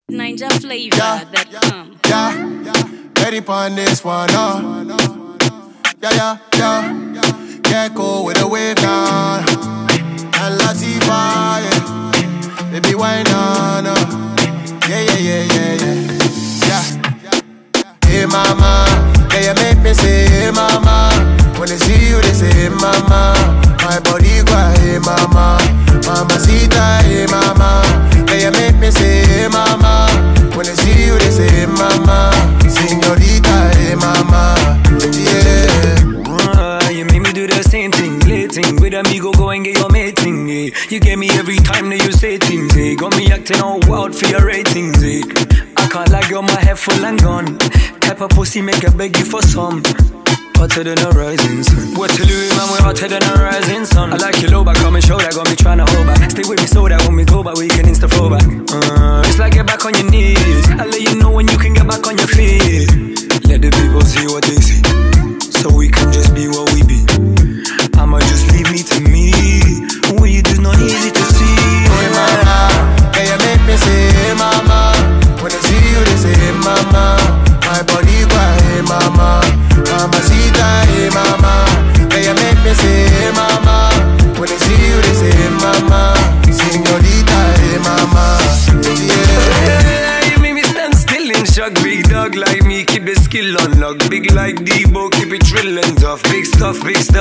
NinjaFlavor.com. Yeah, ready pon this one, yeah. Get cool with the wave now. And Latifah, yeah. Baby, why not? Yeah. Hey mama, yeah, you make me say hey mama. When I see you, they say hey mama. My body cry, hey mama. Mamacita, hey mama. Yeah, you make me say hey mama. When I see you, they say hey mama. Señorita, hey mama. Yeah. You make me do the same thing, lating. With amigo, go and get your mating. Yeah. You get me every time that you say things. Yeah. Got me acting all wild for your ratings. Yeah. I can't lie, girl, my head full and gone. Type of pussy make I beg you for some. Hotter than a rising sun. What to do, man, we're hotter than a rising sun. I like your low back, come and show that. Got me tryna hold back. Stay with me so that when we go back, we can insta flow back. It's like get back on your knees. I'll let you know when you can get back on your feet. Let the people see what they see, so we can just be what we be. I'ma just leave me to me. What you do is not easy to see. Hey mama, yeah, you make me say hey mama. When I see you, they say hey mama. My body cry, hey mama. Mamacita, hey mama. Yeah, you make me say hey mama. When I see you, they say hey mama. Señorita, hey mama. Yeah, you make me stand still in shock. Big dog like me, keep the skill on lock. Big like Debo, keep it real and tough. Big stuff,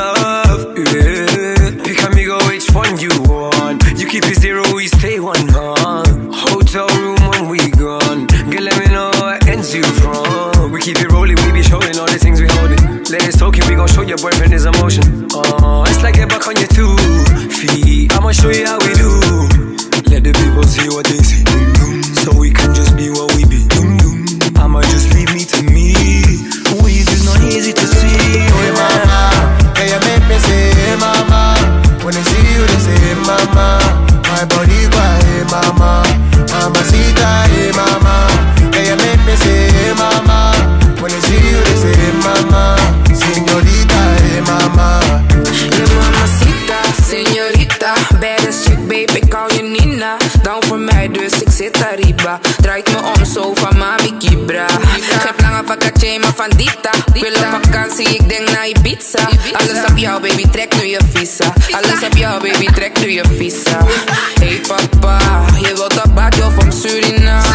yeah. Pick amigo, which one you want. You keep it zero, we stay one, huh? Hotel room when we gone. Girl, let me know what ends you from. We keep it rolling, we be showing all the things we holding. Ladies talking, we gon' show your boyfriend his emotion. It's like get back on your 2 feet. I'ma show you how we do. Let the people see what they see, so we can just be what we be. I'ma just leave me to me. What you do is not easy to see. Hey mama, yeah, you make me say hey mama. When I see you, they say hey mama. My body cry, hey mama. Mamacita, hey mama. Yeah, you make me say hey mama. When I see you, they say hey mama. Señorita, hey mama. Hey mamacita, señorita. Baddest chick, baby, call je Nina. Down voor mij, dus ik zit arriba. Draait me om zo van mami Kibra. Geen lange vakantie, maar van Dita. Wil op vakantie, ik denk naar Ibiza. Alles op jou, baby, trek nu je visa. Alles op jou, baby, trek nu je visa. Hey papa, je wilt dat badje van Suriname.